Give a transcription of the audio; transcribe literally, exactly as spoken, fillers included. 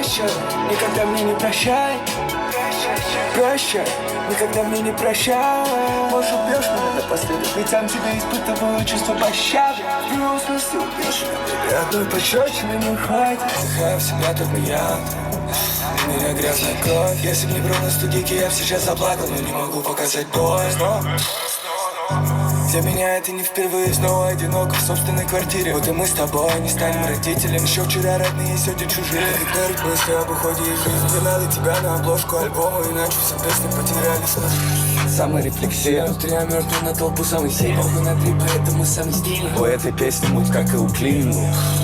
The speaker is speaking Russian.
Прощай, никогда мне не прощай. Прощай, никогда мне не прощай. Может, убьешь меня напоследок, ведь сам тебя испытываю чувство пощады. В прямом смысле убьешь меня, одной пощечины не хватит. Вдыхаю в себя только я, у меня грязная кровь. Если б не брал на студийке, я б сейчас заплакал, но не могу показать боль. Для меня это не впервые, снова одиноко в собственной квартире. Вот и мы с тобой не станем родителями. Еще вчера родные, сегодня чужие. Как игнорить мысли об уходе из жизни. Не надо тебя на обложку альбома, иначе все песни потеряли смысл. Саморефлексия, внутри я мертвый на толпу самый сильный. Похуй на три, поэтому самый стильный. У этой песни муть, как и у Клин.